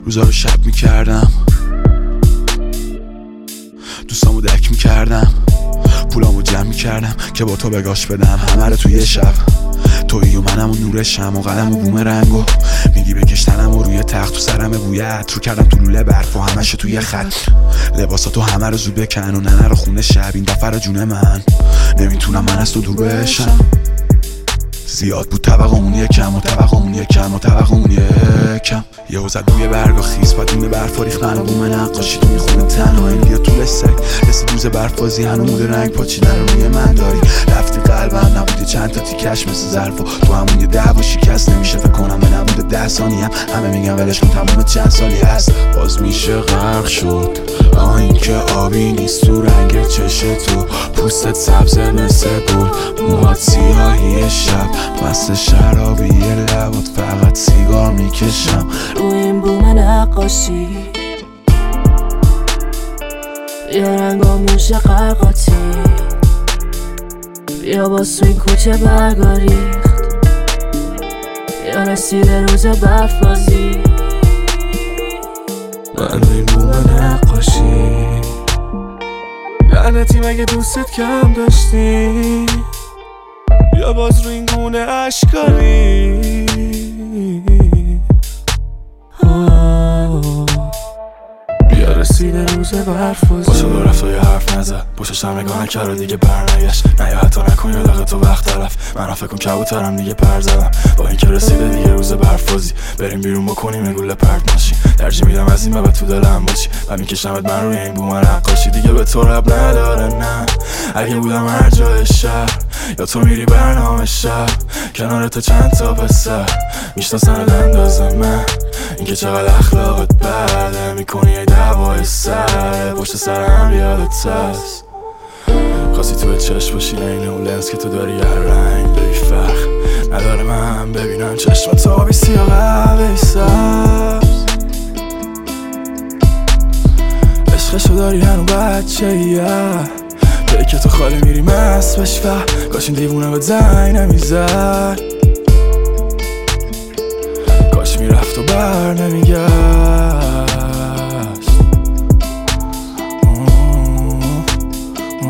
روزا رو شب میکردم، دوستامو دک میکردم، پولامو جمع میکردم که با تو بگاش بدم همه رو توی شب. تویی و منم و نور شم و قلم و بوم رنگو میگی بکشتنم و روی تخت تو سرم بوی عطر کردم تو لوله برف و همشو توی خط. لباساتو همه رو زود بکن و ننه رو خونه شب. این دفعه رو جون من نمیتونم من از تو دور بشم. زیاد بود طبقمون یکم و طبقمون یکم و طبقمون یکم. یهو زد روی برگا خیس پاتون برف ریختن و بوم نقاشی تو میخونه تنهایی بیا طول سگ. رسید روز برفازی هنوز رنگ پاچیدن رو روی من داری. رفتی قلبم نبوده چند تا تیکش مثل ظرف و تو همون یه دعوا شکست نمیشه فکر کنم به نبوده 10 ثانیه همه میگن ولش کن تموم چند سالی هست باز میشه غرق شد. این که آبی نیست تو رنگ چش تو پوستت سبز مثل گل موهات سیاهی شب مست شرابی لبات فقط سیگار میکشم روی این بوم نقاشی یا رنگامون شقرقاتی یا باز تو این کوچه برگا ریخت یا رسیده روز برفازی. من روی این بوم نقاشی لعنتی مگه دوستت کم داشتی یا باز روی این گونه اشکاری. بیا رسیده روز برفازی باشه دو رفت و یه حرف نزد پشتش هم نگاه نکرد و دیگه برنگشت نه یا حتی نکن یا دقیقه تو وقت طرف من فکر کن کبوترم دیگه پر زدم با این که رسیده دیگه روز برفازی بریم بیرون بکنیم گوله پرت ماشین ترجیح میدم از این بابت تو دلم باشی و میکشمت من روی این بوم نقاشی دیگه به تو رب نداره نه اگه بودم هر جای شهر یا تو میری برنامه شب کنار تو چند تا پسر میشناسن اندازه من اینکه چقدر اخلاقت بده میکنی یه دعوای سر پشت سرم یادت هست خواستی تو چشم باشی این اون لنز که تو داری هر رنگ داری فرق نداره من ببینم چشمت آبی سیاه قهوه‌ای سبز عشقشو داری هنو بچه جایی که تو خالی میری مست بشی و کاش این دیوونه به زنگ نمیزد کاش میرفت و بر نمیگرد